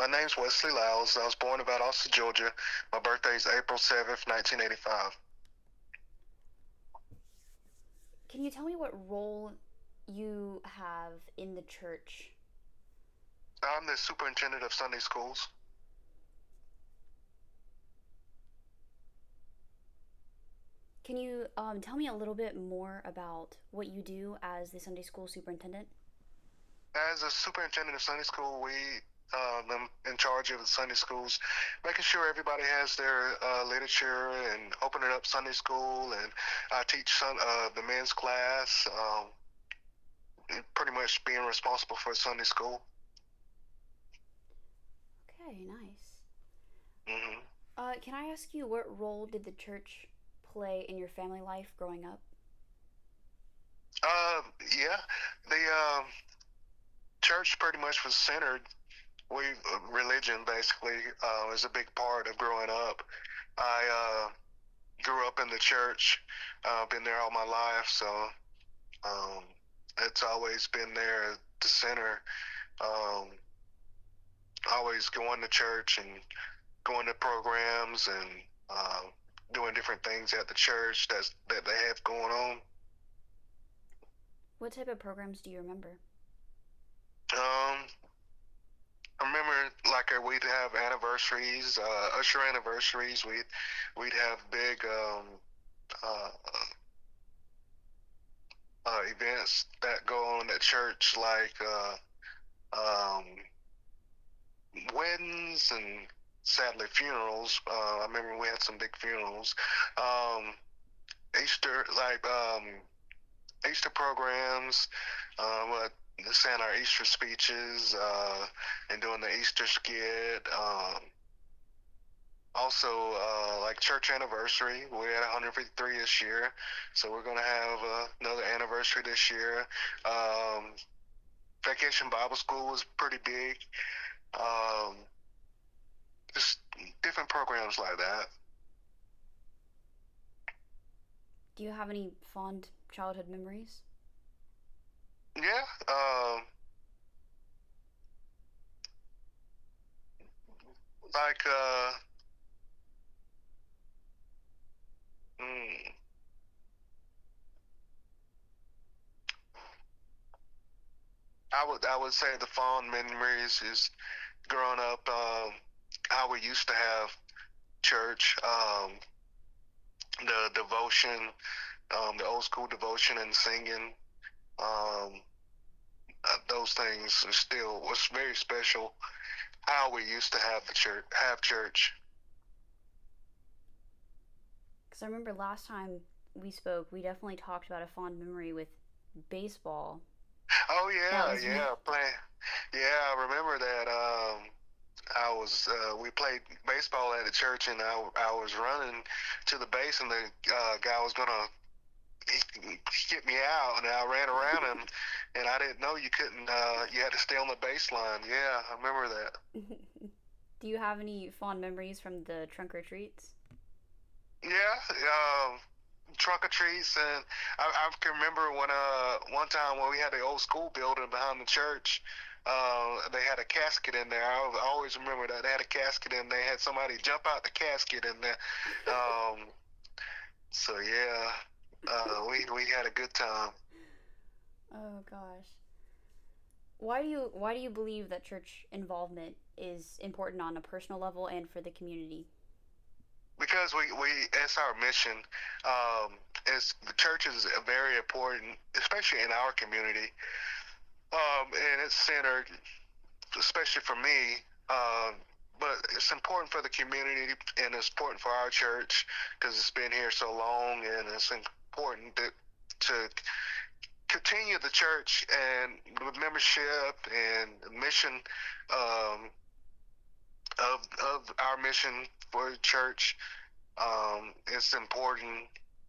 My name's Wesley Lyles. I was born in Valdosta, Georgia. My birthday is April 7th, 1985. Can you tell me what role you have in the church? I'm the superintendent of Sunday schools. Can you tell me a little bit more about what you do as the Sunday school superintendent? As a superintendent of Sunday school, I'm in charge of the Sunday schools, making sure everybody has their literature and opening up Sunday school. And I teach the men's class, pretty much being responsible for Sunday school. Okay, nice. hmm Can I ask you what role did the church play in your family life growing up? Uh, yeah, the church pretty much was centered. Religion basically is a big part of growing up. I grew up in the church, been there all my life, so um, it's always been there at the center. Um, always going to church and going to programs and doing different things at the church that they have going on. What type of programs do you remember? Um, I remember like we'd have anniversaries, usher anniversaries. We'd have big uh, events that go on at church, like um, weddings and sadly funerals. I remember we had some big funerals. Um, Easter, like Easter programs, saying our Easter speeches, and doing the Easter skit. Also, like church anniversary, we had 153 this year, so we're gonna have another anniversary this year. Um, Vacation Bible School was pretty big. Um, just different programs like that. Do you have any fond childhood memories? Yeah, like mm, I would say the fond memories is growing up. How we used to have church, the devotion, the old school devotion and singing. Um, those things are still was very special. How we used to have church. Because I remember last time we spoke, we definitely talked about a fond memory with baseball. Oh That yeah, was yeah, play. Yeah, I remember that. I was we played baseball at the church, and I was running to the base, and the guy was gonna hit me out, and I ran around him, and I didn't know you couldn't. You had to stay on the baseline. Yeah, I remember that. Do you have any fond memories from the trunk or treats? Yeah, trunk or treats, and I can remember when one time when we had the old school building behind the church. They had a casket in there. I always remember that they had a casket in there. They had somebody jump out the casket in there. Um, so yeah, we had a good time. Oh gosh. Why do you believe that church involvement is important on a personal level and for the community? Because we it's our mission. It's the church is very important, especially in our community. And it's centered, especially for me. But it's important for the community, and it's important for our church because it's been here so long, and it's important to continue the church and with membership and mission um, of our mission for the church. It's important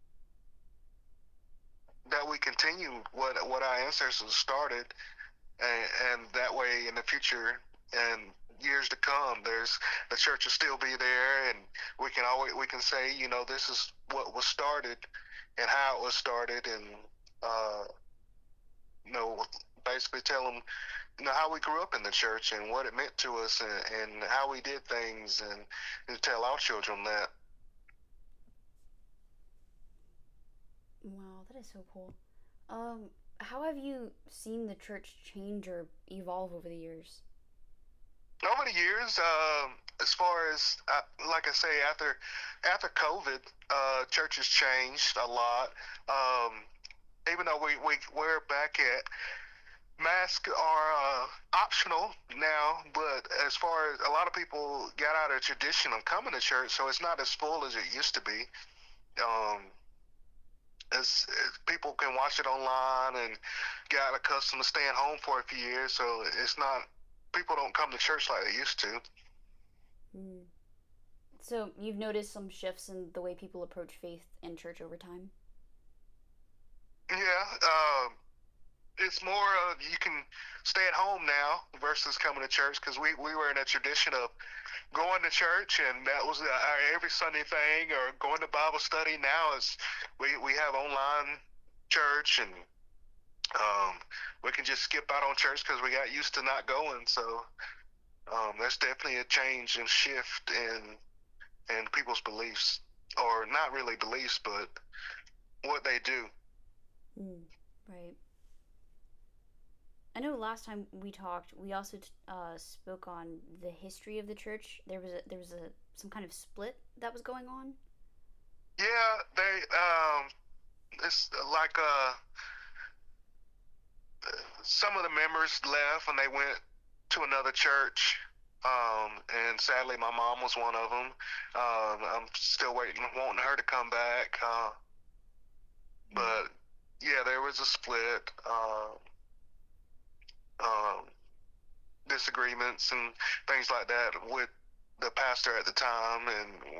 that we continue what our ancestors started, and that way in the future and years to come, there's the church will still be there, and we can say, this is what was started and how it was started, and uh, you know basically tell them how we grew up in the church and what it meant to us, and how we did things, and tell our children that. Wow, that is so cool. How have you seen the church change or evolve over the years? Over the years, as far as like I say, after COVID, churches changed a lot. Um, Even though we're back at masks are optional now, but as far as a lot of people got out of the tradition of coming to church, so it's not as full as it used to be. Um, People can watch it online and got accustomed to staying home for a few years, so it's not, people don't come to church like they used to. Mm. So you've noticed some shifts in the way people approach faith and church over time? Yeah, it's more of you can stay at home now versus coming to church, because we were in a tradition of going to church, and that was our every Sunday thing, or going to Bible study. Now it's we have online church, and we can just skip out on church because we got used to not going. So there's definitely a change and shift in people's beliefs, or not really beliefs, but what they do. Mm. Right. I know last time we talked, we also spoke on the history of the church. There was a some kind of split that was going on. Yeah, they it's like some of the members left and they went to another church. And sadly, my mom was one of them. I'm still waiting, wanting her to come back. Mm. But yeah, there was a split, um, disagreements and things like that with the pastor at the time, and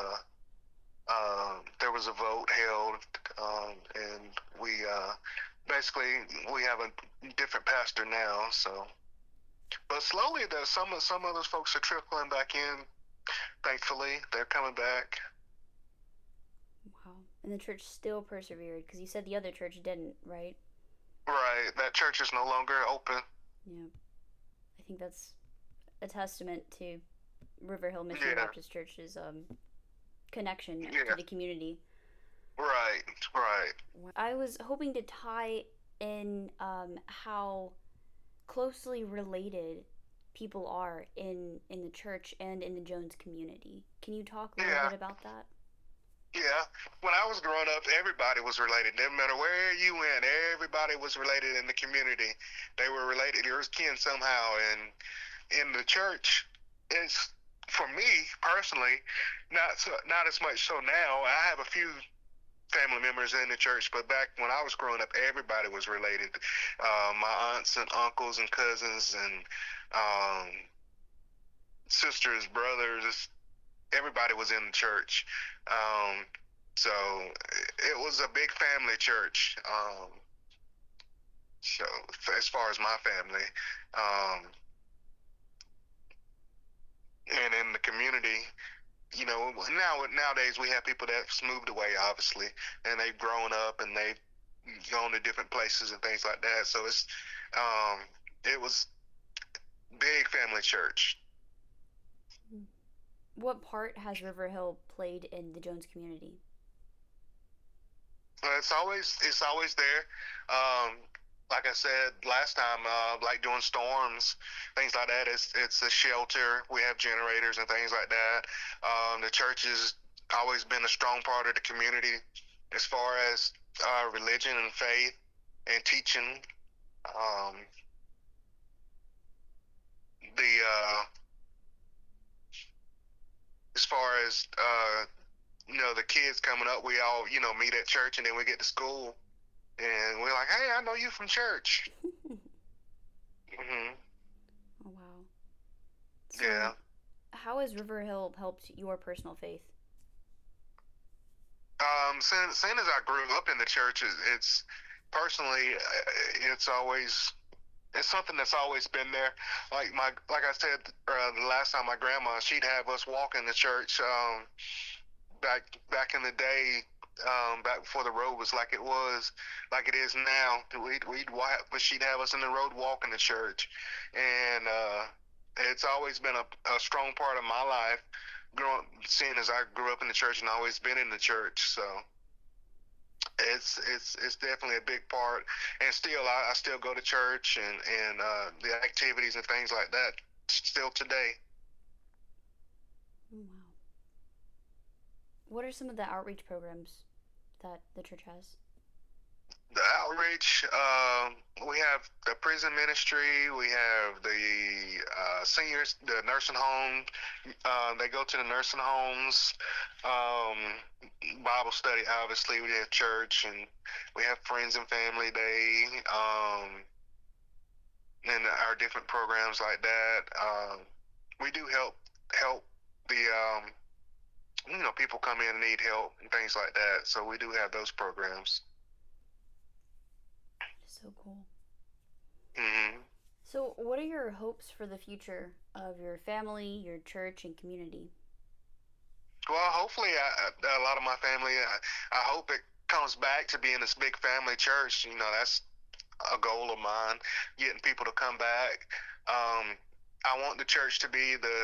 there was a vote held, and basically we have a different pastor now. So, but slowly, there's some of those folks are trickling back in. Thankfully, they're coming back. Wow. And the church still persevered because you said the other church didn't, right? Right, that church is no longer open. Yeah. I think that's a testament to River Hill Missionary Yeah, Baptist Church's connection to yeah, the community. right, right. I was hoping to tie in how closely related people are in the church and in the Jones community. Can you talk a little Yeah, bit about that? yeah. When I was growing up, everybody was related. Didn't matter where you went, everybody was related in the community. They were related. There was kin somehow, and in the church, it's, for me personally, not as much so now. I have a few family members in the church, but back when I was growing up, everybody was related. My aunts and uncles and cousins and um, sisters, brothers, everybody was in the church. Um, so it was a big family church. So as far as my family, um, and in the community, nowadays we have people that's moved away, obviously, and they've grown up and they've gone to different places and things like that. So um, it was big family church. What part has River Hill played in the Jones community? It's always there. Um, like I said last time, like during storms, things like that. It's a shelter. We have generators and things like that. The church has always been a strong part of the community as far as religion and faith and teaching. Um, the As far as the kids coming up, we all meet at church, and then we get to school, and we're like, "Hey, I know you from church." Oh Hmm. wow. So, Yeah. how has River Hill helped your personal faith? Since as I grew up in the church, it's personally, it's something that's always been there. Like I said, the last time, my grandma, she'd have us walk in the church. Back in the day, back before the road was like it is now. She'd have us in the road walking to church, and it's always been a strong part of my life. Seeing as I grew up in the church and always been in the church, so it's definitely a big part. And still, I still go to church and the activities and things like that still today. Wow. What are some of the outreach programs that the church has? The outreach, we have the prison ministry, we have the seniors, the nursing home. They go to the nursing homes. Bible study, obviously, we have church, and we have friends and family day, and our different programs like that. We do help the people come in and need help and things like that. So we do have those programs. So cool. Mm-hmm. So, what are your hopes for the future of your family, your church, and community? Well, hopefully, a lot of my family, I hope it comes back to being this big family church. That's a goal of mine, getting people to come back. I want the church to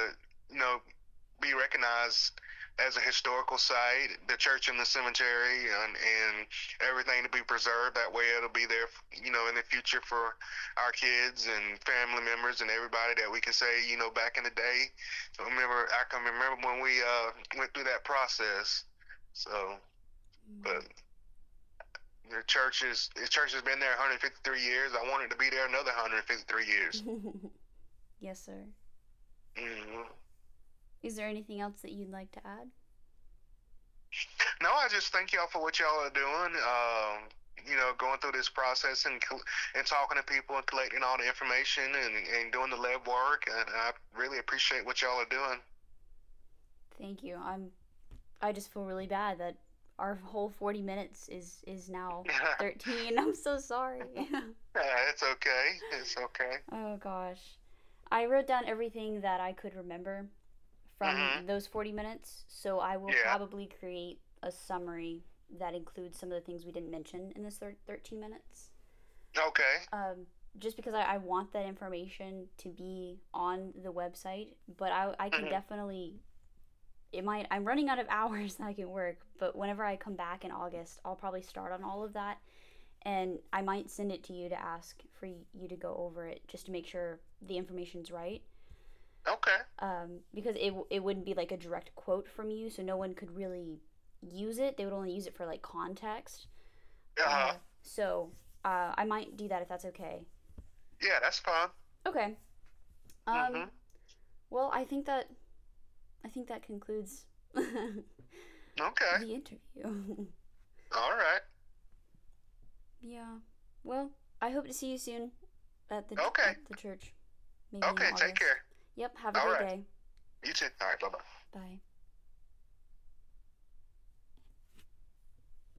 be recognized as a historical site, the church and the cemetery, and everything to be preserved. That way it'll be there, in the future for our kids and family members and everybody that we can say, back in the day. I can remember when we went through that process. So, but the church has been there 153 years. I want it to be there another 153 years. Yes, sir. Mm-hmm. Is there anything else that you'd like to add? No, I just thank y'all for what y'all are doing. Going through this process and talking to people and collecting all the information and doing the lab work. And I really appreciate what y'all are doing. Thank you. I just feel really bad that our whole 40 minutes is now 13. I'm so sorry. It's okay. It's okay. Oh, gosh. I wrote down everything that I could remember from those 40 minutes, so I will probably create a summary that includes some of the things we didn't mention in this 13 minutes. Okay. Just because I want that information to be on the website, but I can definitely, I'm running out of hours that I can work, but whenever I come back in August, I'll probably start on all of that, and I might send it to you to ask for you to go over it, just to make sure the information's right. Okay. Because it wouldn't be like a direct quote from you, so no one could really use it. They would only use it for like context. So I might do that if that's okay. Yeah, that's fine. Okay. Well, I think that concludes okay. the interview. All right. Yeah. Well, I hope to see you soon at the church. Maybe okay, take care. Yep, have a great day. You too. All right, bye-bye. Bye.